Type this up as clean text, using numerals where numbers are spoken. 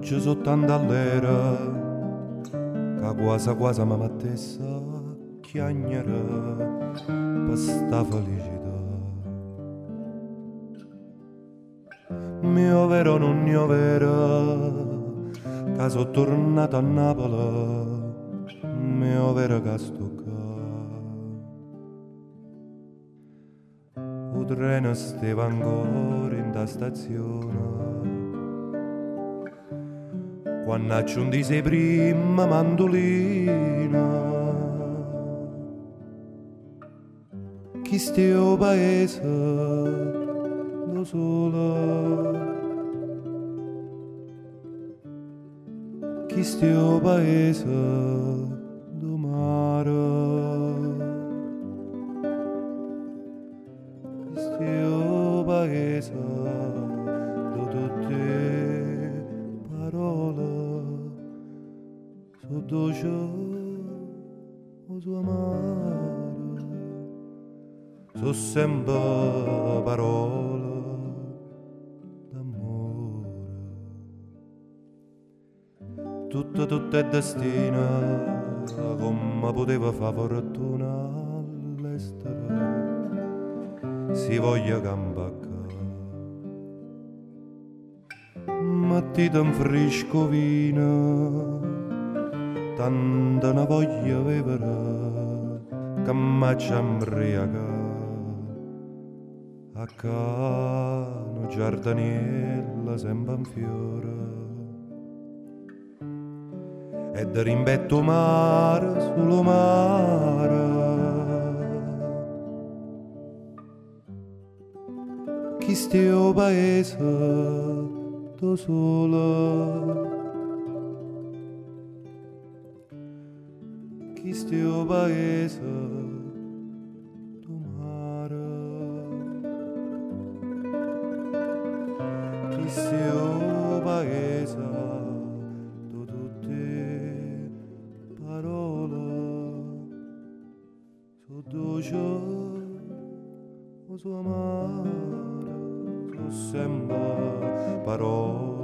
oggi soltanto all'era, che quasi quasi mi mettesse a chiagnere per sta felicità. Mio vero, non mio vero, che sono tornato a Napoli, mio vero che sto qua. Il treno stava ancora in da stazione, quando accendise prima mandolina. Chi stia paese da sola, chi stia paese da mare, chi stia paese da tutte parole, so dolce o so amare. So sempre parole d'amore. Tutto è destino, come poteva far fortuna all'estero, si voglia campacca. Mettite in fresco vino, tanta ne voglia vivere, che m'accia imbriaca. A cano giardaniella sempre in fiore e da rimbetto mare sullo mare. Chi stia paese da sola, chi stia paese Io paese da tutte parole, so dolce o so amare, so sempre parole